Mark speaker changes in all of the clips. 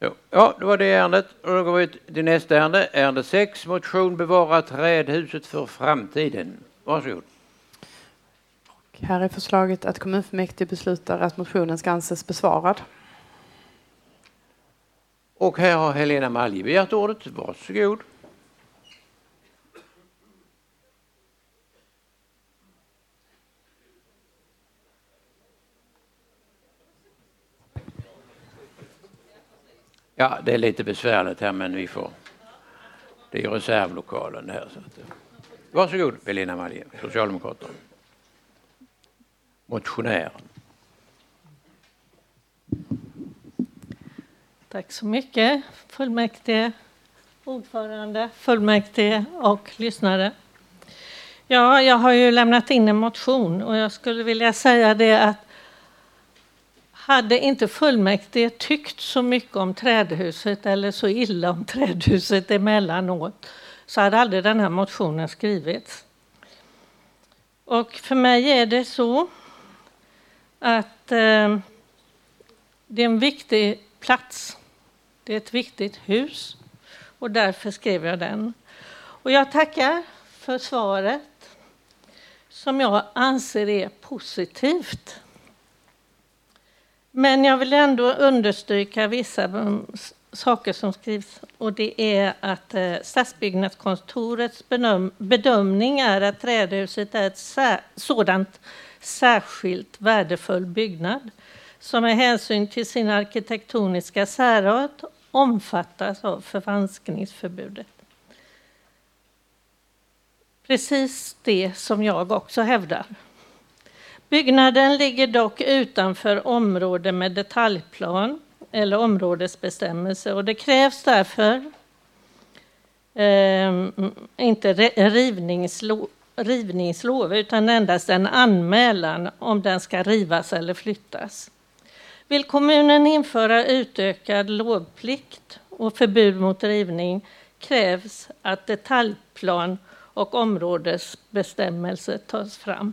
Speaker 1: Ja, det var det ärendet. Och då går vi till nästa ärende. Ärende 6, motion bevara trädhuset för framtiden. Varsågod.
Speaker 2: Och här är förslaget att kommunfullmäktige beslutar att motionen ska anses besvarad.
Speaker 1: Och här har Helena Malje begärt ordet. Varsågod. Ja, det är lite besvärligt här, men vi får... Det är reservlokalen här. Så att... Varsågod, Helena Malje, Socialdemokraterna. Motionären.
Speaker 3: Tack så mycket, fullmäktige, ordförande, fullmäktige och lyssnare. Ja, jag har ju lämnat in en motion och jag skulle vilja säga det att hade inte fullmäktige tyckt så mycket om trädhuset eller så illa om trädhuset emellanåt så hade aldrig den här motionen skrivits. Och för mig är det så att det är en viktig plats. Det är ett viktigt hus och därför skrev jag den. Och jag tackar för svaret som jag anser är positivt. Men jag vill ändå understryka vissa saker som skrivs. Och det är att Stadsbyggnadskontorets bedömning är att trädhuset är ett sådant särskilt värdefull byggnad som med hänsyn till sin arkitektoniska särart omfattas av förvanskningsförbudet. Precis det som jag också hävdar. Byggnaden ligger dock utanför område med detaljplan eller områdesbestämmelse och det krävs därför inte rivningslov utan endast en anmälan om den ska rivas eller flyttas. Vill kommunen införa utökad lovplikt och förbud mot rivning krävs att detaljplan och områdesbestämmelse tas fram.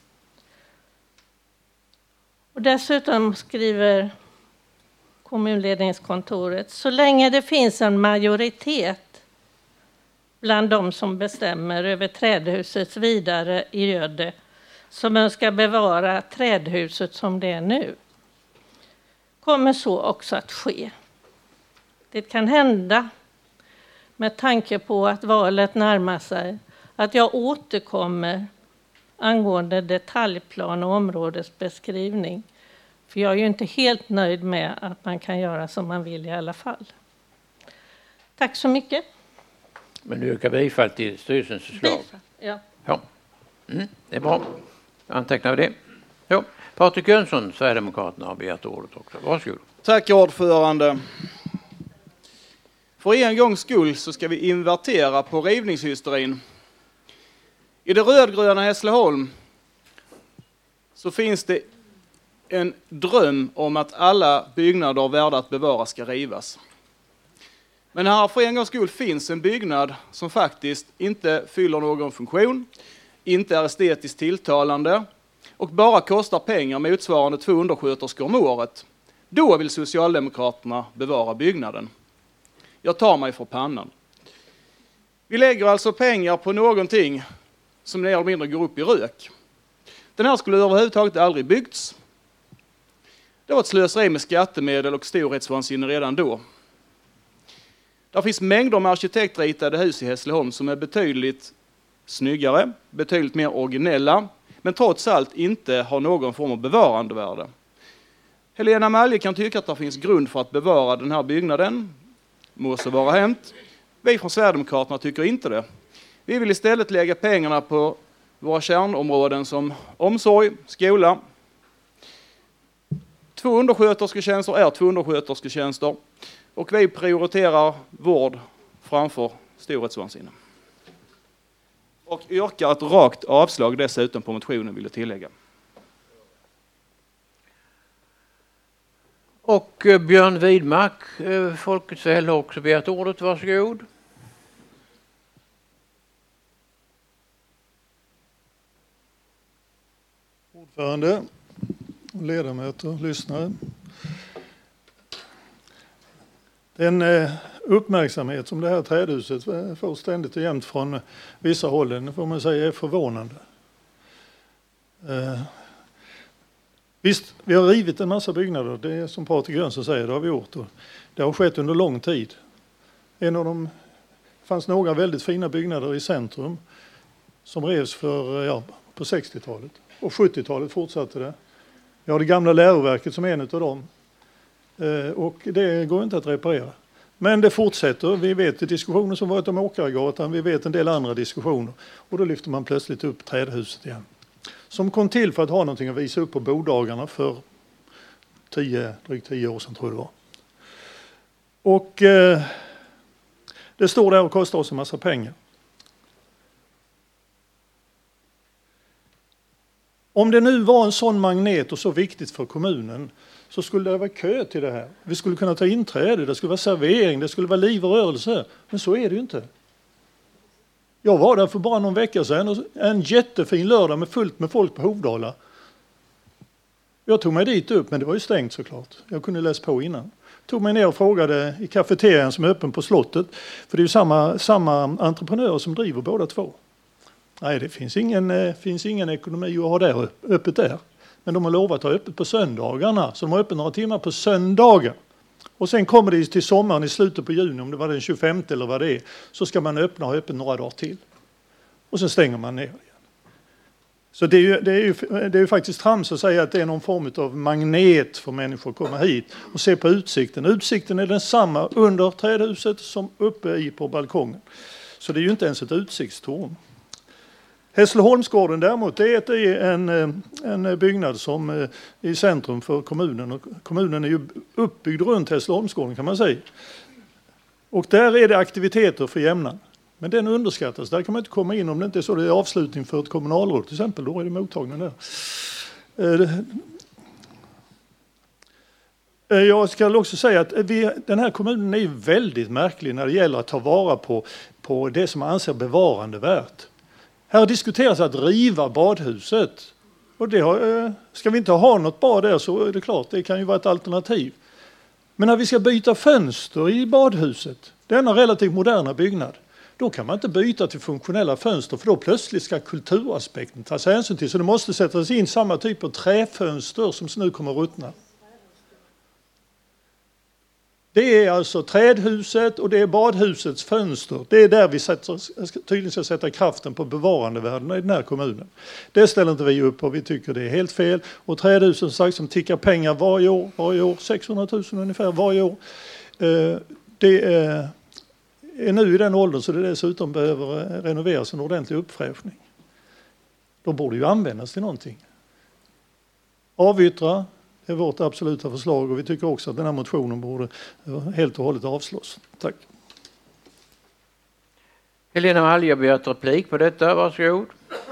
Speaker 3: Och dessutom skriver kommunledningskontoret, så länge det finns en majoritet bland de som bestämmer över trädhusets vidare i öde som önskar bevara trädhuset som det är nu, kommer så också att ske. Det kan hända, med tanke på att valet närmar sig, att jag återkommer angående detaljplan och områdesbeskrivning. För jag är ju inte helt nöjd med att man kan göra som man vill i alla fall. Tack så mycket.
Speaker 1: Men du yrkar bifall till styrelsens förslag?
Speaker 3: Ja.
Speaker 1: Ja. Det är bra. Antecknar vi det. Ja. Patrik Jönsson, Sverigedemokraterna, har begärt ordet också. Varsågod.
Speaker 4: Tack ordförande. För en gångs skull så ska vi invertera på rivningshysterin. I det rödgröna Hässleholm så finns det en dröm om att alla byggnader värda att bevara ska rivas. Men här för en gångs skull finns en byggnad som faktiskt inte fyller någon funktion, inte är estetiskt tilltalande och bara kostar pengar motsvarande 2 undersköterskor om året. Då vill Socialdemokraterna bevara byggnaden. Jag tar mig för pannan. Vi lägger alltså pengar på någonting som mer eller mindre går upp i rök. Den här skulle överhuvudtaget aldrig byggts. Det var ett slöseri med skattemedel och storhetsvansinne redan då. Det finns mängder med arkitektritade hus i Hässleholm som är betydligt snyggare, betydligt mer originella, men trots allt inte har någon form av bevarandevärde. Helena Malje kan tycka att det finns grund för att bevara den här byggnaden. Må så vara hänt. Vi från Sverigedemokraterna tycker inte det. Vi vill istället lägga pengarna på våra kärnområden som omsorg, skola. 2 underskötersketjänster är 2 underskötersketjänster. Och vi prioriterar vård framför storhetsvansinne. Och yrkar ett rakt avslag dessutom på motionen, vill jag tillägga.
Speaker 1: Och Björn Widmark, Folkets väl, har också begärt ordet. Varsågod.
Speaker 5: Ordförande, ledamöter, lyssnare. Den uppmärksamhet som det här trädhuset får ständigt och jämt från vissa håll, den får man säga är förvånande. Visst, vi har rivit en massa byggnader, det är som Patrik Jönsson säger, det har vi gjort. Och det har skett under lång tid. Det fanns några väldigt fina byggnader i centrum som revs på 60-talet. Och 70-talet fortsatte det. Vi har det gamla läroverket som är en av dem. Och det går inte att reparera. Men det fortsätter. Vi vet diskussioner som varit om Åkargatan. Vi vet en del andra diskussioner. Och då lyfter man plötsligt upp trädhuset igen. Som kom till för att ha någonting att visa upp på bodagarna för drygt 10 år sedan tror jag det var. Och det står där och kostar oss en massa pengar. Om det nu var en sån magnet och så viktigt för kommunen så skulle det vara kö till det här. Vi skulle kunna ta inträde, det skulle vara servering, det skulle vara liv och rörelse. Men så är det ju inte. Jag var där för bara någon vecka sedan och en jättefin lördag med fullt med folk på Hovdala. Jag tog mig dit upp, men det var ju stängt såklart. Jag kunde läsa på innan. Tog mig ner och frågade i kafeterian som är öppen på slottet. För det är ju samma entreprenörer som driver båda två. Nej, det finns ingen ekonomi att ha där öppet där. Men de har lovat att ha öppet på söndagarna. Så de har öppet några timmar på söndagar. Och sen kommer det till sommaren i slutet på juni, om det var den 25 eller vad det är. Så ska man öppna och ha öppet några dagar till. Och sen stänger man ner igen. Så det är ju faktiskt trams att säga att det är någon form av magnet för människor att komma hit och se på utsikten. Utsikten är densamma under trädhuset som uppe på balkongen. Så det är ju inte ens ett utsiktstorn. Hässleholmsgården däremot, det är en byggnad som är i centrum för kommunen. Och kommunen är ju uppbyggd runt Hässleholmsgården kan man säga. Och där är det aktiviteter för jämnan. Men den underskattas. Där kan man inte komma in om det inte är så. Det är avslutning för ett kommunalråd till exempel. Då är det mottagning där. Jag ska också säga att den här kommunen är väldigt märklig när det gäller att ta vara på det som man anser bevarandevärt. Här diskuteras att riva badhuset. Och ska vi inte ha något bad där så är det klart, det kan ju vara ett alternativ. Men när vi ska byta fönster i badhuset, denna relativt moderna byggnad, då kan man inte byta till funktionella fönster för då plötsligt ska kulturaspekten tas hänsyn till. Så det måste sättas in samma typ av träfönster som nu kommer att ruttna. Det är alltså trädhuset och det är badhusets fönster. Det är där vi tydligen ska sätta kraften på bevarandevärdena i den här kommunen. Det ställer inte vi upp och vi tycker det är helt fel. Och trädhusen som tickar pengar varje år, 600 000 ungefär varje år. Det är nu i den åldern så det dessutom behöver renoveras en ordentlig uppfräschning. De borde ju användas till någonting. Avyttra. Det är vårt absoluta förslag och vi tycker också att den här motionen borde helt och hållet avslås. Tack.
Speaker 1: Helena Wall, jag ber ett replik på detta. Varsågod.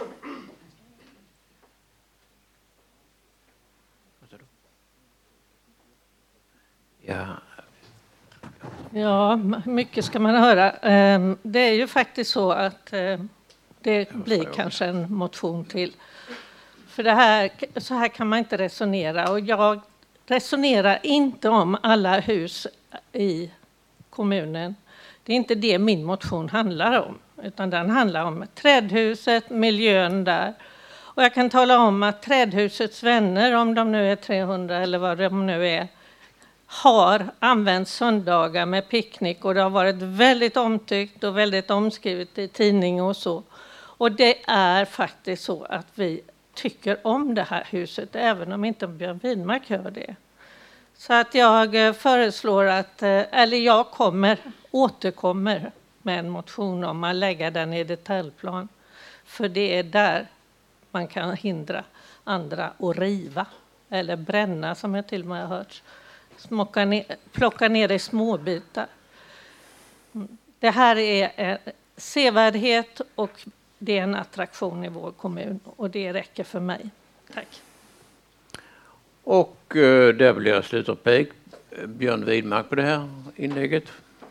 Speaker 3: Ja, mycket ska man höra. Det är ju faktiskt så att det blir kanske en motion till. För så här kan man inte resonera. Och jag resonerar inte om alla hus i kommunen. Det är inte det min motion handlar om. Utan den handlar om trädhuset, miljön där. Och jag kan tala om att trädhusets vänner, om de nu är 300 eller vad de nu är, har använt söndagar med picknick. Och det har varit väldigt omtyckt och väldigt omskrivet i tidning och så. Och det är faktiskt så att vi tycker om det här huset, även om inte Björn Widmark gör det. Så att jag föreslår jag återkommer med en motion om att lägga den i detaljplan. För det är där man kan hindra andra att riva eller bränna, som jag till och med har hört. Plocka ner i små bitar. Det här är en sevärdhet och det är en attraktion i vår kommun och det räcker för mig. Tack.
Speaker 1: Och där blir jag slutreplik. Björn Widmark på det här inlägget.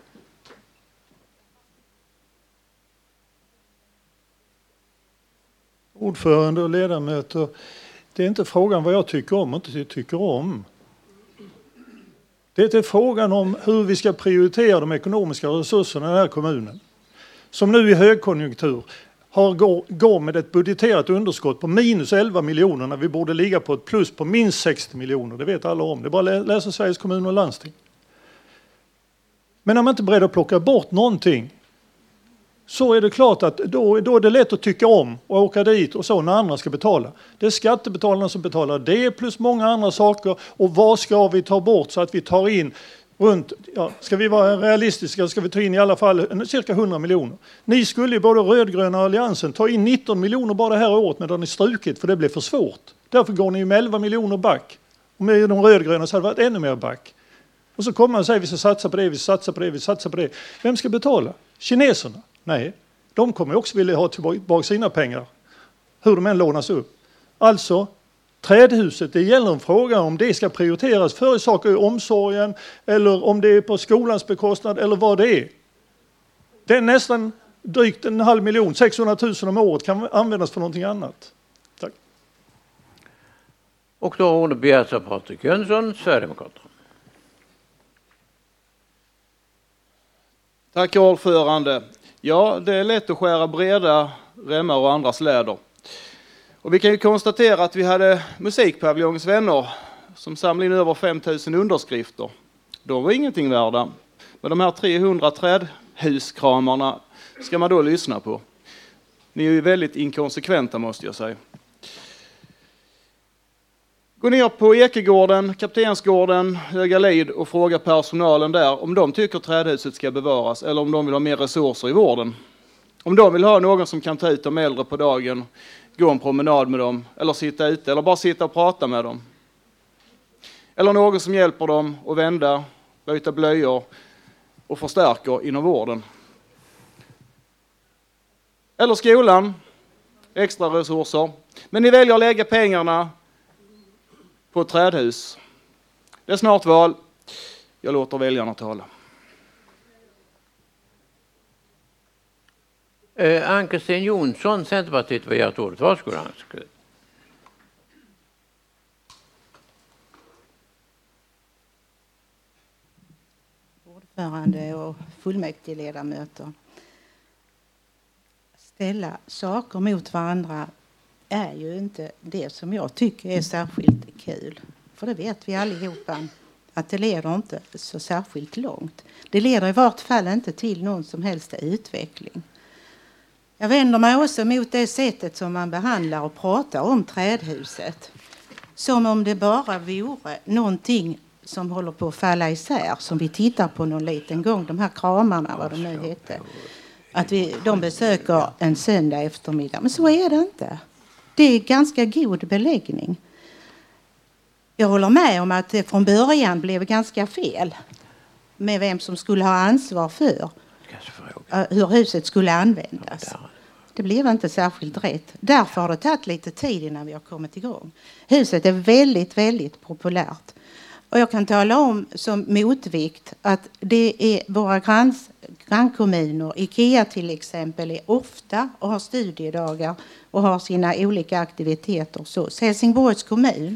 Speaker 5: Ordförande och ledamöter, det är inte frågan vad jag tycker om och inte tycker om. Det är frågan om hur vi ska prioritera de ekonomiska resurserna i den här kommunen. Som nu i högkonjunktur går med ett budgeterat underskott på minus 11 miljoner när vi borde ligga på ett plus på minst 60 miljoner. Det vet alla om. Det är bara att läsa Sveriges kommuner och landsting. Men när man inte är beredd att plocka bort någonting så är det klart att då är det lätt att tycka om och åka dit och så när andra ska betala. Det är skattebetalarna som betalar det plus många andra saker. Och vad ska vi ta bort så att vi tar in runt, ska vi vara realistiska ska vi ta in i alla fall cirka 100 miljoner. Ni skulle ju både rödgröna och alliansen ta in 19 miljoner bara det här året men då har ni strukit för det blev för svårt. Därför går ni ju med 11 miljoner back. Och med de rödgröna så hade det varit ännu mer back. Och så kommer man och säger vi ska satsa på det, vi satsar på det, vi satsar på det. Vem ska betala? Kineserna? Nej, de kommer också vilja ha tillbaka sina pengar. Hur de än lånas upp. Alltså, trädhuset, det gäller en fråga om det ska prioriteras för saker i omsorgen eller om det är på skolans bekostnad eller vad det är. Det är nästan drygt 500 000, 600 000 om året kan användas för någonting annat. Tack.
Speaker 1: Och då har ordet begärts av Patrik Jönsson, Sverigedemokraterna.
Speaker 4: Tack ordförande. Ja, det är lätt att skära breda remmar och andra släder. Och vi kan ju konstatera att vi hade musikpaviljongens vänner som samlade in över 5 000 underskrifter. De var ingenting värda. Men de här 300 trädhuskramarna ska man då lyssna på. Ni är ju väldigt inkonsekventa måste jag säga. Gå ner på Ekegården, Kaptensgården, Högalid och fråga personalen där om de tycker trädhuset ska bevaras eller om de vill ha mer resurser i vården. Om de vill ha någon som kan ta ut de äldre på dagen, gå en promenad med dem eller sitta ute eller bara sitta och prata med dem. Eller någon som hjälper dem att vända, byta blöjor och förstärker inom vården. Eller skolan, extra resurser. Men ni väljer att lägga pengarna på ett trädhus. Det är snart val. Jag låter väljarna tala.
Speaker 1: Ann-Kristin Jonsson, Centerpartiet, var hjärtat ordet. Varsågod, Ann-Kristin.
Speaker 6: Ordförande och fullmäktigeledamöter. Ställa saker mot varandra är ju inte det som jag tycker är särskilt kul. För det vet vi allihopa att det leder inte så särskilt långt. Det leder i vart fall inte till någon som helst utveckling. Jag vänder mig också mot det sättet som man behandlar och pratar om trädhuset. Som om det bara vore någonting som håller på att falla isär. Som vi tittar på någon liten gång. De här kramarna, vad de nu heter. Att de besöker en söndag eftermiddag. Men så är det inte. Det är ganska god beläggning. Jag håller med om att det från början blev ganska fel. Med vem som skulle ha ansvar för hur huset skulle användas. Det blev inte särskilt rätt. Därför har det tagit lite tid innan vi har kommit igång. Huset är väldigt, väldigt populärt. Och jag kan tala om som motvikt att det är våra grannkommuner, Ikea till exempel, är ofta och har studiedagar och har sina olika aktiviteter. Så Helsingborgs kommun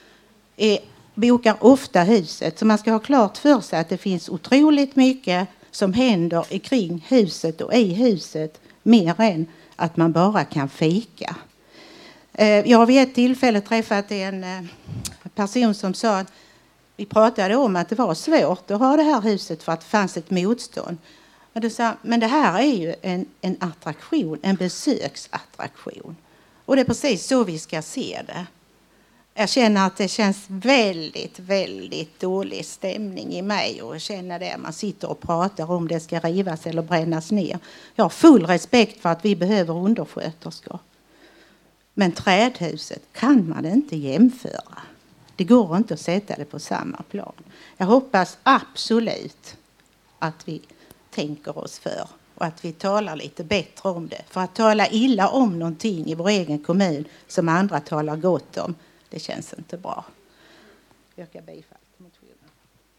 Speaker 6: bokar ofta huset. Så man ska ha klart för sig att det finns otroligt mycket som händer kring huset och i huset mer än att man bara kan fika. Jag har vid ett tillfälle träffat en person som sa att vi pratade om att det var svårt att ha det här huset för att det fanns ett motstånd. Och det sa, men det här är ju en attraktion, en besöksattraktion. Och det är precis så vi ska se det. Jag känner att det känns väldigt, väldigt dålig stämning i mig och känner det. Man sitter och pratar om det ska rivas eller brännas ner. Jag har full respekt för att vi behöver undersköterskor. Men trädhuset kan man inte jämföra. Det går inte att sätta det på samma plan. Jag hoppas absolut att vi tänker oss för och att vi talar lite bättre om det. För att tala illa om någonting i vår egen kommun som andra talar gott om, det känns inte bra. Jag yrkar bifall till motionen.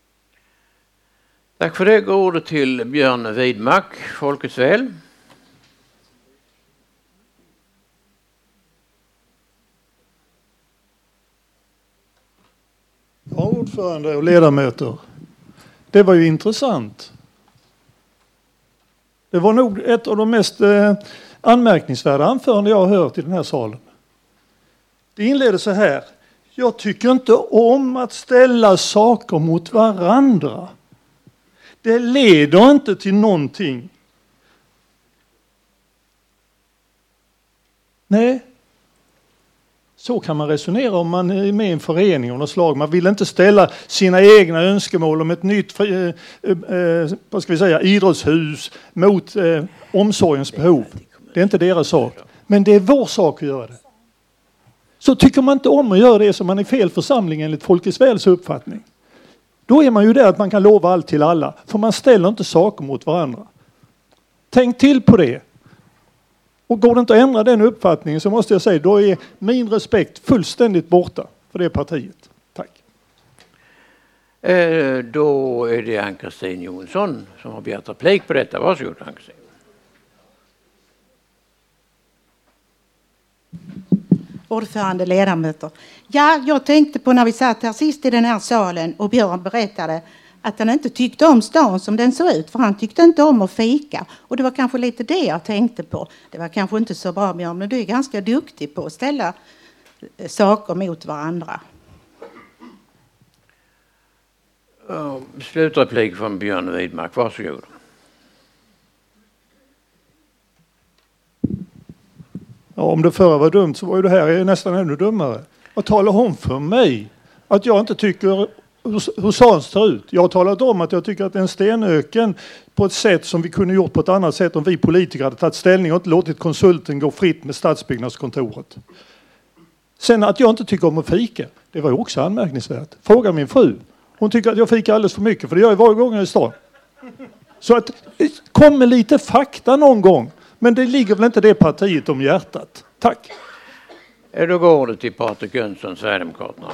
Speaker 1: Tack för det. Går ordet till Björn Widmark, Folkets väl.
Speaker 5: Ja, ordförande och ledamöter. Det var ju intressant. Det var nog ett av de mest anmärkningsvärda anföranden jag har hört i den här salen. Det inleder så här. Jag tycker inte om att ställa saker mot varandra. Det leder inte till någonting. Nej. Så kan man resonera om man är med i en förening av något slag. Man vill inte ställa sina egna önskemål om ett nytt idrottshus mot omsorgens behov. Det är inte deras sak. Men det är vår sak att göra det. Så tycker man inte om att göra det som man är fel församling enligt Folkets Väls uppfattning. Då är man ju där att man kan lova allt till alla. För man ställer inte saker mot varandra. Tänk till på det. Och går det inte att ändra den uppfattningen så måste jag säga då är min respekt fullständigt borta för det partiet. Tack.
Speaker 1: Då är det Ann-Kristin Jonsson som har begärt replik på detta. Varsågod Ann-Kristin.
Speaker 6: Ordförande, ledamöter. Ja, jag tänkte på när vi satt här sist i den här salen och Björn berättade att han inte tyckte om stan som den såg ut, för han tyckte inte om att fika. Och det var kanske lite det jag tänkte på. Det var kanske inte så bra, Björn, men du är ganska duktig på att ställa saker mot varandra.
Speaker 1: Slutreplik från Björn Widmark. Varsågod.
Speaker 5: Ja, om det förra var dumt så var ju det här nästan ännu dummare. Att tala om för mig att jag inte tycker hur stan ser ut. Jag har talat om att jag tycker att det är en stenöken på ett sätt som vi kunde gjort på ett annat sätt om vi politiker hade tagit ställning och inte låtit konsulten gå fritt med stadsbyggnadskontoret. Sen att jag inte tycker om att fika, det var ju också anmärkningsvärt. Fråga min fru. Hon tycker att jag fikar alldeles för mycket, för det gör jag varje gång jag är i stan. Så att kom med lite fakta någon gång. Men det ligger väl inte det partiet om hjärtat. Tack.
Speaker 1: Då går det till Patrik Jönsson, Sverigedemokraterna.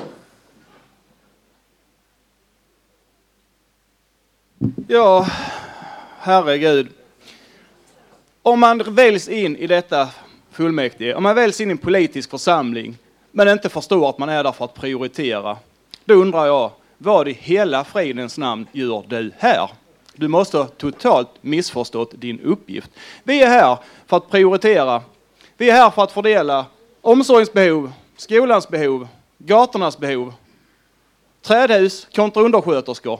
Speaker 4: Ja, herregud. Om man väljs in i detta fullmäktige, om man väljs in i en politisk församling men inte förstår att man är där för att prioritera, då undrar jag, vad i hela fridens namn gör du här? Du måste ha totalt missförstått din uppgift. Vi är här för att prioritera. Vi är här för att fördela omsorgens behov, skolans behov, gatornas behov, trädhus kontra undersköterskor.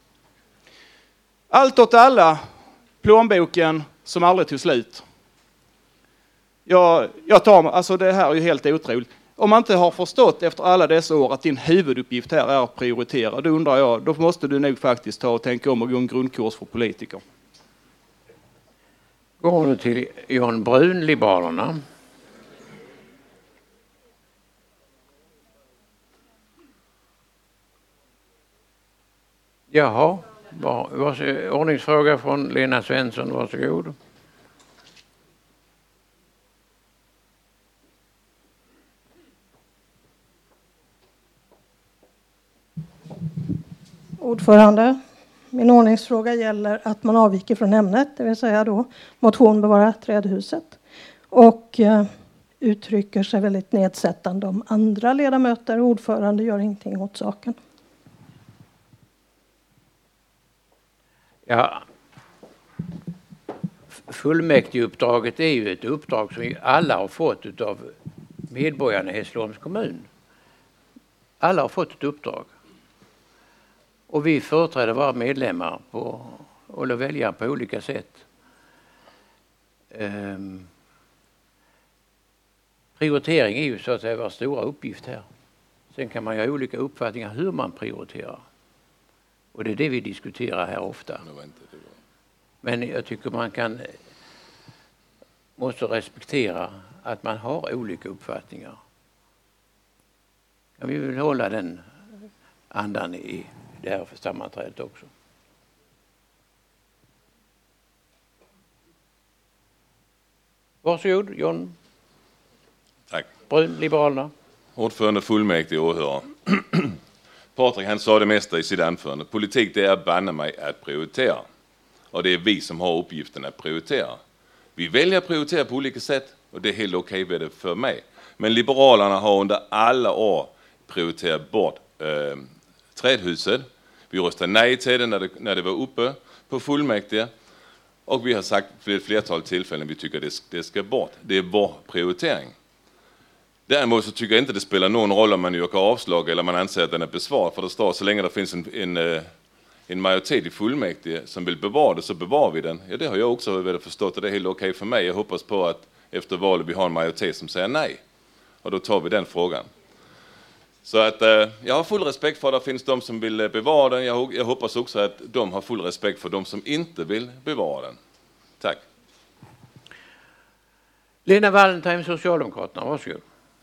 Speaker 4: Allt åt alla, plånboken som aldrig tog slut. Alltså det här är ju helt otroligt. Om man inte har förstått efter alla dessa år att din huvuduppgift här är att prioritera, då undrar jag, då måste du nog faktiskt ta och tänka om och gå en grundkurs för politiker.
Speaker 1: Går du till Jan Brun, Liberalerna. Jaha, ordningsfråga från Lena Svensson, varsågod.
Speaker 7: Ordförande, min ordningsfråga gäller att man avviker från ämnet, det vill säga då motion bevara trädhuset, och uttrycker sig väldigt nedsättande om andra ledamöter. Ordförande gör ingenting åt saken.
Speaker 1: Ja, fullmäktigeuppdraget är ju ett uppdrag som alla har fått av medborgarna i Hässleholms kommun. Alla har fått ett uppdrag. Och vi företräder våra medlemmar eller väljare på olika sätt. Prioritering är ju så att säga vår stora uppgift här. Sen kan man ju ha olika uppfattningar hur man prioriterar. Och det är det vi diskuterar här ofta. Men jag tycker man måste respektera att man har olika uppfattningar. Ja, vi vill hålla den andan i det här sammanträdet också. Varsågod, John.
Speaker 8: Tack.
Speaker 1: Brun, Liberalerna.
Speaker 8: Ordförande fullmäktige och åhörare. Patrik, han sa det mesta i sitt anförande. Politik, det är banne mig att prioritera. Och det är vi som har uppgiften att prioritera. Vi väljer att prioritera på olika sätt och det är helt okej med det för mig. Men Liberalerna har under alla år prioriterat bort trädhuset. Vi röstade nej till det när det var uppe på fullmäktige. Och vi har sagt vid ett flertal tillfällen vi tycker det ska bort. Det är vår prioritering. Däremot så tycker jag inte det spelar någon roll om man yrkar avslag eller man anser att den är besvarad. För det står så länge det finns en majoritet i fullmäktige som vill bevara det, så bevarar vi den. Ja, det har jag också väl förstått och det är helt okej för mig. Jag hoppas på att efter valet vi har en majoritet som säger nej. Och då tar vi den frågan. Så att jag har full respekt för att det finns de som vill bevara den. Jag hoppas också att de har full respekt för de som inte vill bevara den. Tack.
Speaker 1: Lena Wallentheim, Socialdemokraterna, varsågod.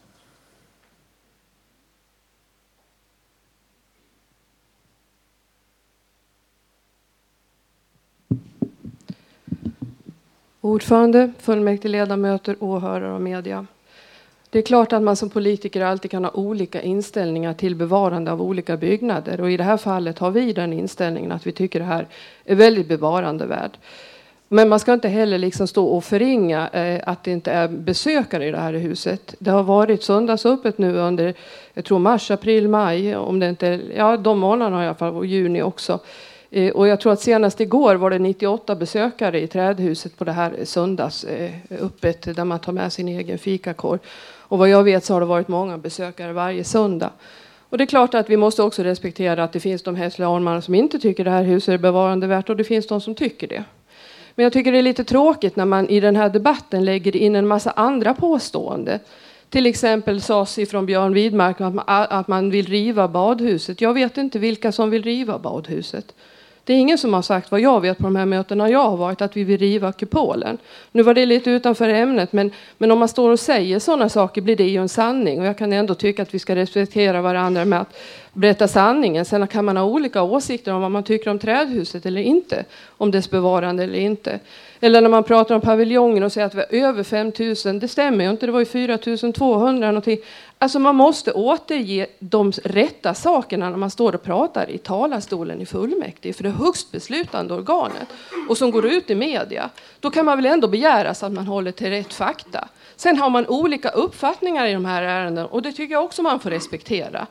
Speaker 9: Ordförande, fullmäktige ledamöter, åhörare och media. Det är klart att man som politiker alltid kan ha olika inställningar till bevarande av olika byggnader. Och i det här fallet har vi den inställningen att vi tycker det här är väldigt bevarandevärd. Men man ska inte heller liksom stå och förringa att det inte är besökare i det här huset. Det har varit söndagsöppet nu under, jag tror mars, april, maj. Om det inte, ja, de månaderna i alla fall, och juni också. Och jag tror att senast igår var det 98 besökare i trädhuset på det här söndagsöppet där man tar med sin egen fikakorg. Och vad jag vet så har det varit många besökare varje söndag. Och det är klart att vi måste också respektera att det finns de Hässleholmarna som inte tycker det här huset är bevarandevärt och det finns de som tycker det. Men jag tycker det är lite tråkigt när man i den här debatten lägger in en massa andra påståenden. Till exempel sades ifrån Björn Widmark att man vill riva badhuset. Jag vet inte vilka som vill riva badhuset. Det är ingen som har sagt vad jag vet på de här mötena jag har varit att vi vill riva kupolen. Nu var det lite utanför ämnet men om man står och säger sådana saker blir det ju en sanning. Och jag kan ändå tycka att vi ska respektera varandra med att berätta sanningen. Sen kan man ha olika åsikter om vad man tycker om trädhuset eller inte. Om dess bevarande eller inte. Eller när man pratar om paviljongen och säger att vi har över 5 000. Det stämmer ju inte, det var ju 4 200 någonting. Alltså man måste återge de rätta sakerna när man står och pratar i talarstolen i fullmäktige. För det är högst beslutande organet. Och som går ut i media. Då kan man väl ändå begära så att man håller till rätt fakta. Sen har man olika uppfattningar i de här ärendena. Och det tycker jag också man får respektera.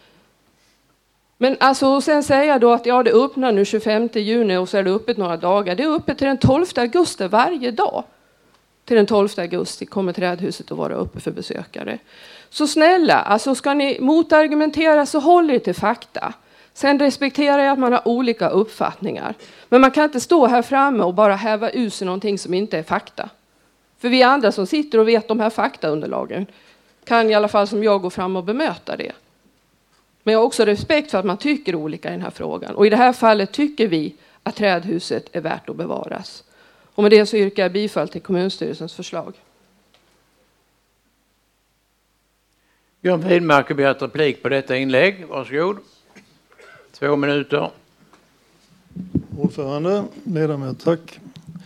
Speaker 9: Men alltså, sen säger jag då att ja, det öppnar nu 25 juni och så är det öppet några dagar. Det är öppet till den 12 augusti varje dag. Till den 12 augusti kommer trädhuset att vara uppe för besökare. Så snälla, alltså ska ni motargumentera så håll er till fakta. Sen respekterar jag att man har olika uppfattningar. Men man kan inte stå här framme och bara häva ut sig någonting som inte är fakta. För vi andra som sitter och vet de här faktaunderlagen kan i alla fall som jag gå fram och bemöta det. Men jag har också respekt för att man tycker olika i den här frågan. Och i det här fallet tycker vi att trädhuset är värt att bevaras. Och med det så yrkar jag bifall till kommunstyrelsens förslag.
Speaker 1: Björn Widmark har begärt replik på detta inlägg. Varsågod. 2 minuter.
Speaker 5: Ordförande, ledamöter, tack.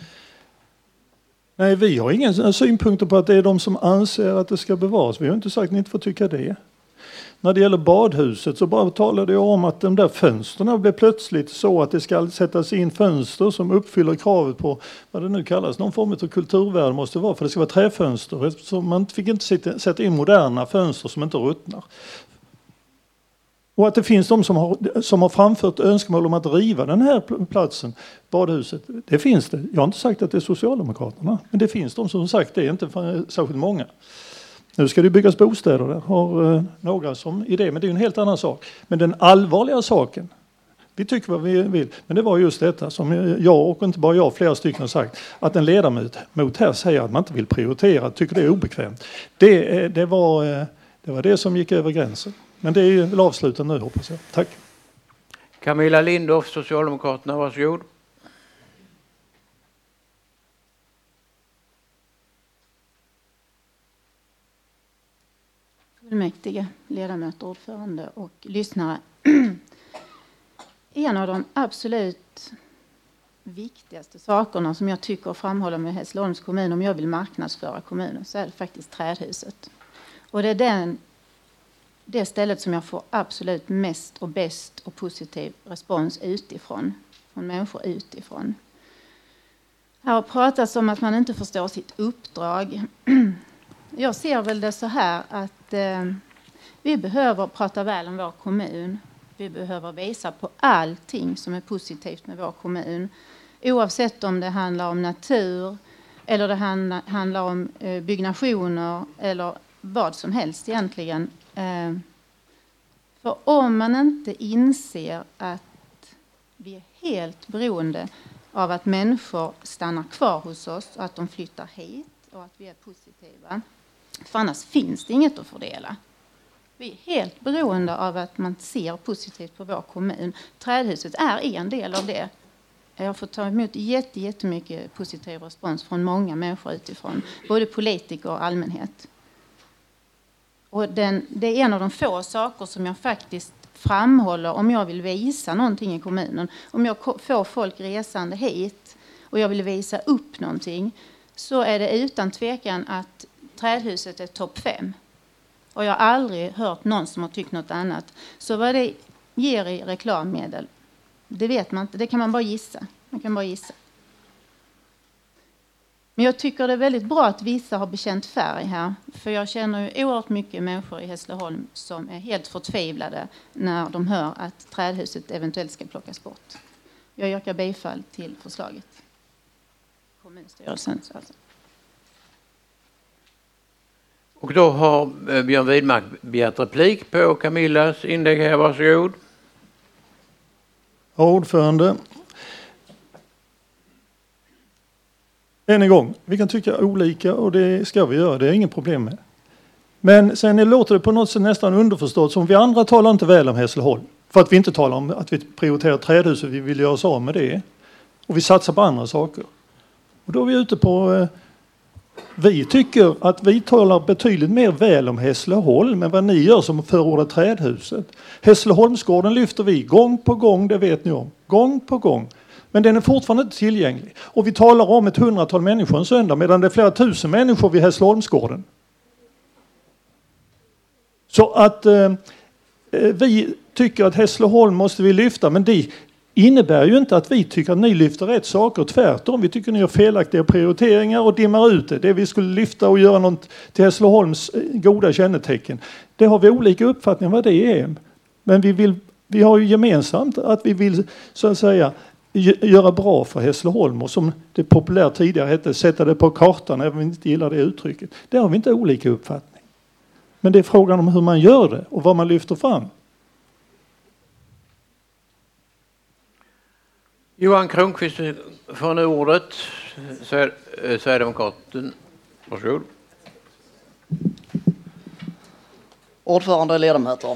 Speaker 5: Nej, vi har inga synpunkter på att det är de som anser att det ska bevaras. Vi har inte sagt att ni inte får tycka det. När det gäller badhuset så bara talade jag om att de där fönsterna blev plötsligt så att det ska sättas in fönster som uppfyller kravet på vad det nu kallas. Någon form av kulturvärde måste vara för det ska vara träfönster. Så man fick inte sätta in moderna fönster som inte ruttnar. Och att det finns de som har framfört önskemål om att riva den här platsen, badhuset. Det finns det. Jag har inte sagt att det är Socialdemokraterna. Men det finns de som har sagt det, inte särskilt många. Nu ska det byggas bostäder där, har några som idé, men det är en helt annan sak. Men den allvarliga saken, vi tycker vad vi vill, men det var just detta som jag och inte bara jag, flera stycken har sagt, att en ledamot här säger att man inte vill prioritera, tycker det är obekvämt. Det var det som gick över gränsen. Men det är väl avslutat nu hoppas jag. Tack.
Speaker 1: Camilla Lindorff, Socialdemokraterna, varsågod.
Speaker 10: Fullmäktige, ledamöter, ordförande och lyssnare. En av de absolut viktigaste sakerna som jag tycker framhåller med Hässleholms kommun om jag vill marknadsföra kommunen så är det faktiskt trädhuset. Och det är det stället som jag får absolut mest och bäst och positiv respons utifrån, från människor utifrån. Här har pratats om att man inte förstår sitt uppdrag. Jag ser väl det så här att vi behöver prata väl om vår kommun. vi behöver visa på allting som är positivt med vår kommun. Oavsett om det handlar om natur eller det handlar om byggnationer eller vad som helst egentligen. För om man inte inser att vi är helt beroende av att människor stannar kvar hos oss och att de flyttar hit och att vi är positiva. För annars finns det inget att fördela. Vi är helt beroende av att man ser positivt på vår kommun. Trädhuset är en del av det. Jag har fått ta emot jättemycket positiv respons från många människor utifrån. Både politiker och allmänhet. Och det är en av de få saker som jag faktiskt framhåller om jag vill visa någonting i kommunen. Om jag får folk resande hit och jag vill visa upp någonting, så är det utan tvekan att trädhuset är topp 5. Och jag har aldrig hört någon som har tyckt något annat. Så vad det ger i reklammedel, det vet man inte. Det kan man bara gissa. Men jag tycker det är väldigt bra att vissa har bekänt färg här. För jag känner ju oerhört mycket människor i Hässleholm som är helt förtvivlade när de hör att trädhuset eventuellt ska plockas bort. Jag yrkar bifall till förslaget. Kommunstyrelsen alltså.
Speaker 1: Och då har Björn Widmark begärt replik på Camillas inlägg här. Varsågod.
Speaker 5: Ordförande. Än en gång, vi kan tycka olika och det ska vi göra, det är inget problem med. Men sen låter det på något sätt nästan underförstått som vi andra talar inte väl om Hässleholm. För att vi inte talar om att vi prioriterar trädhuset, vi vill göra oss av med det. Och vi satsar på andra saker. Och då är vi ute på... Vi tycker att vi talar betydligt mer väl om Hässleholm än vad ni gör som förordar trädhuset. Hässleholmsgården lyfter vi gång på gång, det vet ni om. Gång på gång. Men den är fortfarande inte tillgänglig. Och vi talar om 100-tal människor en söndag medan det är flera tusen människor vid Hässleholmsgården. Så att vi tycker att Hässleholm måste vi lyfta, men det innebär ju inte att vi tycker att ni lyfter rätt saker. Tvärtom, vi tycker ni har felaktiga prioriteringar och dimmar ut det. Det vi skulle lyfta och göra något till Hässleholms goda kännetecken. Det har vi olika uppfattningar vad det är. Men vi har ju gemensamt att vi vill så att säga göra bra för Hässleholm och som det populärt tidigare hette, sätta det på kartan även om vi inte gillar det uttrycket. Där har vi inte olika uppfattning. Men det är frågan om hur man gör det och vad man lyfter fram.
Speaker 1: Johan Kronqvist får nu ordet. Sverigedemokraten. Varsågod.
Speaker 11: Ordförande och ledamöter.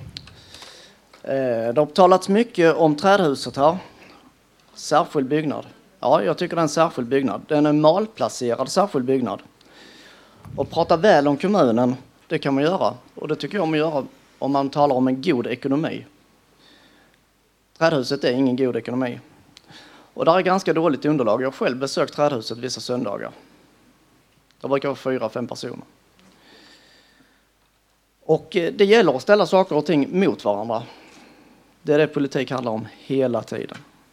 Speaker 11: Det har talats mycket om trädhuset här. Särskild byggnad. Ja, jag tycker det är en särskild byggnad. Den är malplacerad särskild byggnad. Och prata väl om kommunen, det kan man göra. Och det tycker jag om att göra om man talar om en god ekonomi. Trädhuset är ingen god ekonomi. Och där är ganska dåligt underlag. Jag har själv besökt trädhuset vissa söndagar. Det brukar vara 4-5 personer. Och det gäller att ställa saker och ting mot varandra. Det är det politik handlar om hela tiden.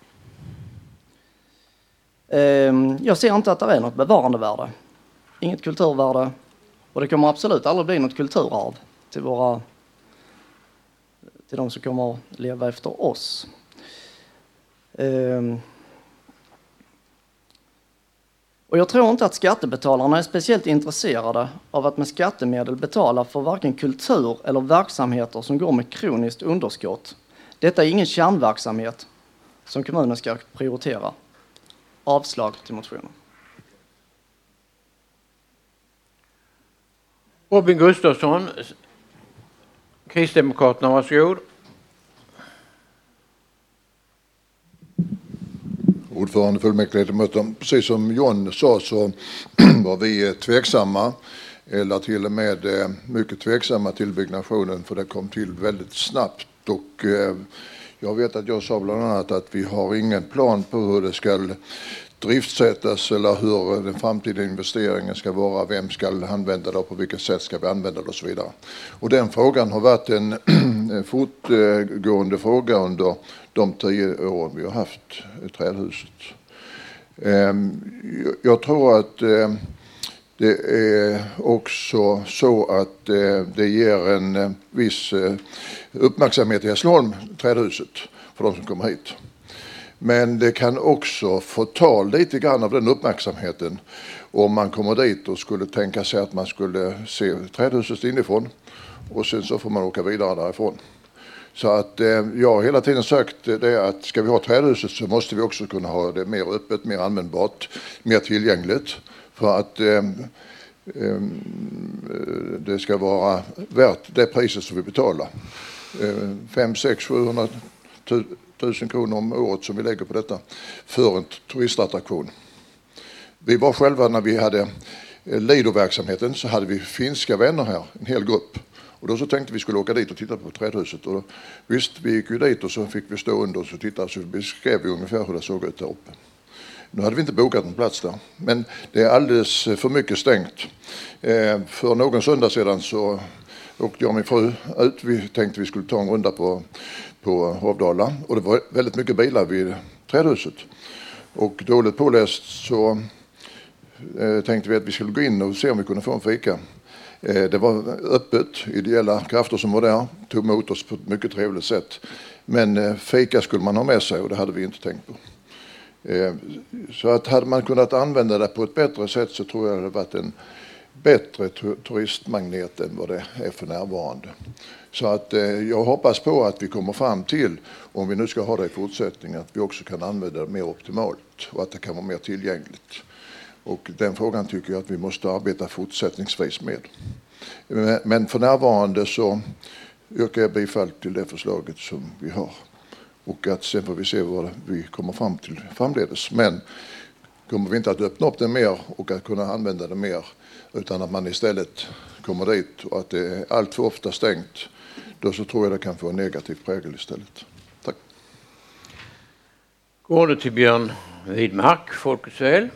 Speaker 11: Jag ser inte att det är något bevarandevärde. Inget kulturvärde. Och det kommer absolut aldrig bli något kulturarv till de som kommer att leva efter oss. Och jag tror inte att skattebetalarna är speciellt intresserade av att med skattemedel betala för varken kultur eller verksamheter som går med kroniskt underskott. Detta är ingen kärnverksamhet som kommunen ska prioritera. Avslag till motionen.
Speaker 1: Robin Gustafsson, Kristdemokraterna, varsågod.
Speaker 12: Ordförande fullmäktigeledamöter, precis som John sa så var vi tveksamma eller till och med mycket tveksamma till byggnationen för det kom till väldigt snabbt och jag vet att jag sa bland annat att vi har ingen plan på hur det ska driftsättas eller hur den framtida investeringen ska vara, vem ska använda det och på vilket sätt ska vi använda det och så vidare. Och den frågan har varit en fortgående fråga under de 10 åren vi har haft trädhuset. Jag tror att Det är också så att det ger en viss uppmärksamhet i Hässleholm, trädhuset, för de som kommer hit. Men det kan också få ta lite grann av den uppmärksamheten om man kommer dit och skulle tänka sig att man skulle se trädhuset inifrån och sen så får man åka vidare därifrån. Så att jag har hela tiden sagt det att ska vi ha trädhuset så måste vi också kunna ha det mer öppet, mer användbart, mer tillgängligt för att det ska vara värt det priset som vi betalar. 5, 6, 700 000 kronor om året som vi lägger på detta för en turistattraktion. Vi var själva när vi hade Lido-verksamheten så hade vi finska vänner här, en hel grupp. Och då så tänkte vi skulle åka dit och titta på trädhuset. Och då, visst, vi gick ju dit och så fick vi stå under och så titta så beskrev vi ungefär hur det såg ut där uppe. Nu hade vi inte bokat en plats där, men det är alldeles för mycket stängt. För någon söndag sedan så åkte jag och min fru ut. Vi tänkte vi skulle ta en runda på Hovdala och det var väldigt mycket bilar vid trädhuset. Och dåligt påläst så tänkte vi att vi skulle gå in och se om vi kunde få en fika. Det var öppet, ideella krafter som var där, tog emot oss på ett mycket trevligt sätt. Men fika skulle man ha med sig och det hade vi inte tänkt på. Så att hade man kunnat använda det på ett bättre sätt så tror jag det hade varit en bättre turistmagnet än vad det är för närvarande. Så att jag hoppas på att vi kommer fram till, om vi nu ska ha det i fortsättningen, att vi också kan använda det mer optimalt och att det kan vara mer tillgängligt. Och den frågan tycker jag att vi måste arbeta fortsättningsvis med. Men för närvarande så yrkar jag bifall till det förslaget som vi har. Och att sen får vi se vad vi kommer fram till framledes. Men kommer vi inte att öppna upp det mer och att kunna använda det mer utan att man istället kommer dit och att det är allt för ofta stängt, då så tror jag det kan få en negativ prägel istället. Tack.
Speaker 1: Går du till Björn Widmark, Folkets väl?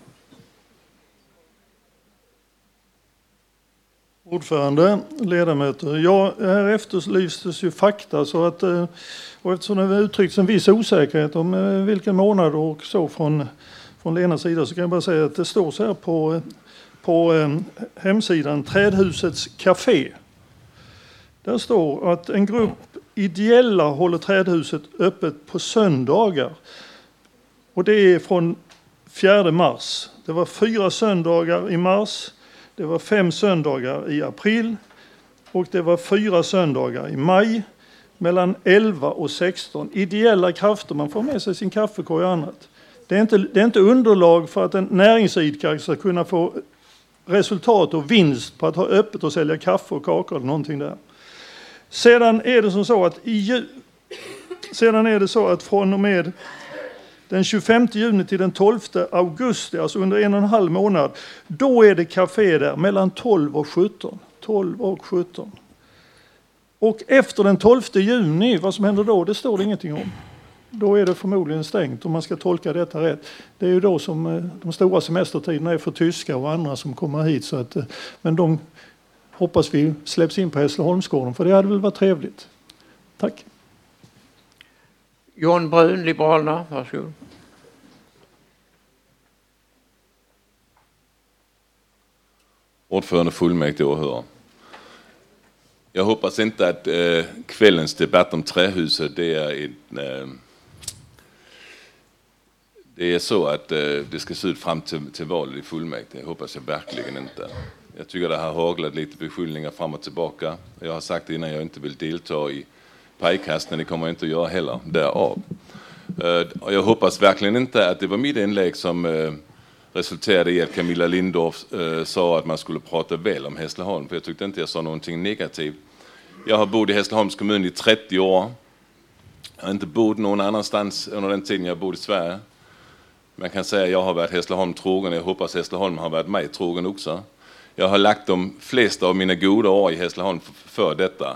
Speaker 5: Ordförande, ledamöter. Ja, här efterlystes ju fakta så att, och eftersom det uttryckts en viss osäkerhet om vilken månad och så från Lenas sida så kan jag bara säga att det står så här på hemsidan Trädhusets café. Där står att en grupp ideella håller Trädhuset öppet på söndagar. Och det är från 4 mars. Det var 4 söndagar i mars. Det var 5 söndagar i april och det var 4 söndagar i maj mellan 11 och 16. Ideella krafter, man får med sig sin kaffekorg och annat. Det är inte underlag för att en näringsidkare ska kunna få resultat och vinst på att ha öppet och sälja kaffe och kakor eller någonting där. Sedan är det så att från och med den 25 juni till den 12 augusti, alltså under 1,5 månad, då är det café där mellan 12 och 17. 12 och 17. Och efter den 12 juni, vad som händer då, det står det ingenting om. Då är det förmodligen stängt om man ska tolka detta rätt. Det är ju då som de stora semestertiderna är för tyskar och andra som kommer hit. Så att, men de hoppas vi släpps in på Hässleholmsgården, för det hade väl varit trevligt. Tack.
Speaker 1: John Brun, Liberalerna, varsågod.
Speaker 8: Ordförande, fullmäktige och åhörare. Jag hoppas inte att kvällens debatt om trähuset det är så att det ska se ut fram till valet i fullmäktige. Jag hoppas jag verkligen inte. Jag tycker det har haglat lite beskyllningar fram och tillbaka. Jag har sagt innan jag inte vill delta i pajkastning, det kommer jag inte att göra heller därav. Och jag hoppas verkligen inte att det var mitt inlägg som resulterade i att Camilla Lindorff sa att man skulle prata väl om Hässleholm, för jag tyckte inte jag sa någonting negativt. Jag har bott i Hässleholms kommun i 30 år. Jag har inte bott någon annanstans under den tiden jag bodde i Sverige. Man kan säga att jag har varit Hässleholm trogen, jag hoppas Hässleholm har varit mig trogen också. Jag har lagt de flesta av mina goda år i Hässleholm för detta.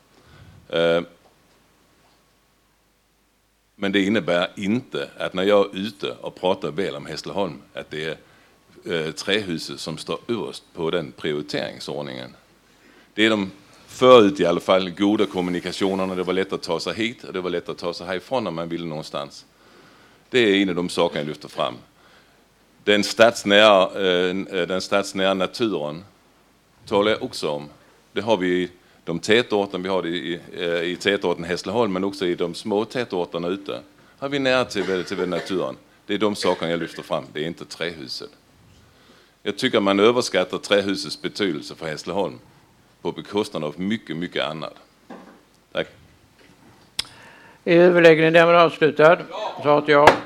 Speaker 8: Men det innebär inte att när jag är ute och pratar väl om Hässleholm att det är trähuset som står överst på den prioriteringsordningen. Det är de förut i alla fall goda kommunikationerna. Det var lätt att ta sig hit och det var lätt att ta sig härifrån när man ville någonstans. Det är en av de saker jag lyfter fram. Den stadsnära naturen talar jag också om. Det har vi i de tätorten, vi har det i tätorten Hässleholm, men också i de små tätorterna ute. Har vi nära till naturen. Det är de sakerna jag lyfter fram, det är inte trähuset. Jag tycker man överskattar trähusets betydelse för Hässleholm på bekostnad av mycket, mycket annat. Tack.
Speaker 1: Är överläggningen därmed avslutad? Så att jag.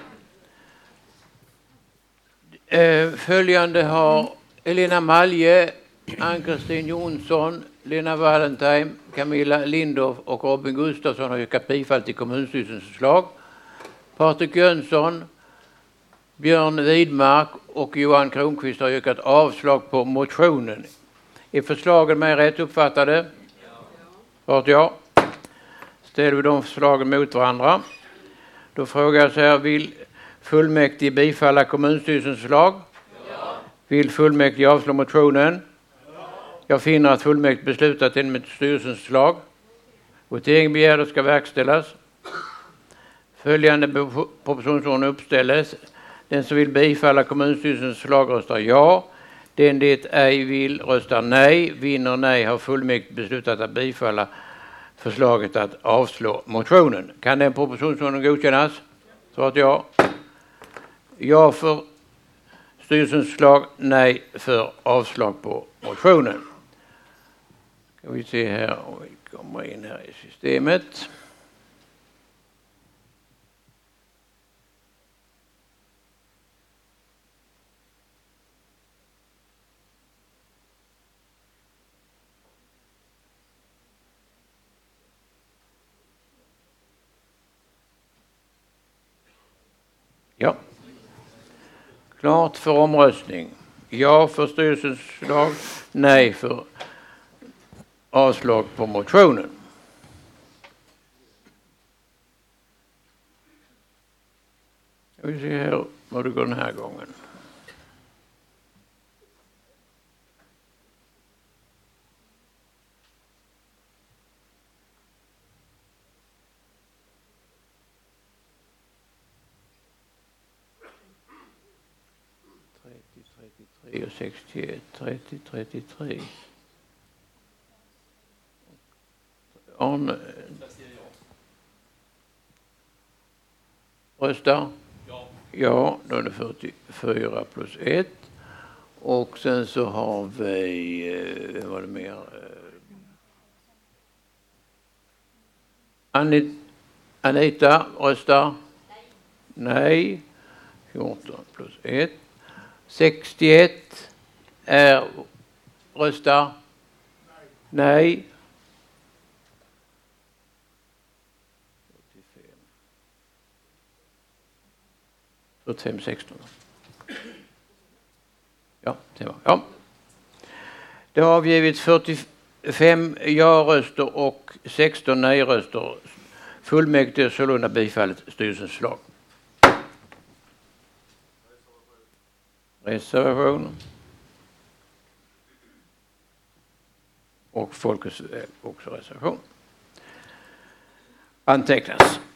Speaker 1: Följande har Elena Malje, Ann-Kristin Jonsson, Lena Wallentheim, Camilla Lindorff och Robin Gustafsson har yrkat bifall till kommunstyrelsens förslag. Patrik Jönsson, Björn Widmark och Johan Kronqvist har yrkat avslag på motionen. Är förslagen med rätt uppfattade? Ja. Ställer vi de förslagen mot varandra. Då frågar jag så här, vill fullmäktige bifalla kommunstyrelsens förslag? Ja. Vill fullmäktige avslå motionen? Ja. Jag finner att fullmäktige beslutat enligt styrelsens förslag. Votering begärd ska verkställas. Följande propositionsordning uppställes. Den som vill bifalla kommunstyrelsens förslag röstar ja. Den det ej vill röstar nej. Vinner nej har fullmäktige beslutat att bifalla förslaget att avslå motionen. Kan den propositionsordningen godkännas? Så att ja. Ja för styrelsens förslag, nej för avslag på motionen. Ska vi se här om vi kommer in här i systemet. Ja. Klart för omröstning. Ja för styrelsens förslag, nej för avslag på motionen. Vi ser här vad det går den här gången. Och 61, 30, 33. Röstar? Ja, då är det 44 plus 1. Och sen så har vi, vad var det mer? Anita röstar? Nej. 14 plus 1. 61 är röstar? Nej. 45, 16. Ja, det var. Ja. Det har avgivits 45 ja-röster och 16 nej-röster. Fullmäktige sålunda bifallit styrelsens förslag. Reservation. Och folkets också reservation. Antecknas.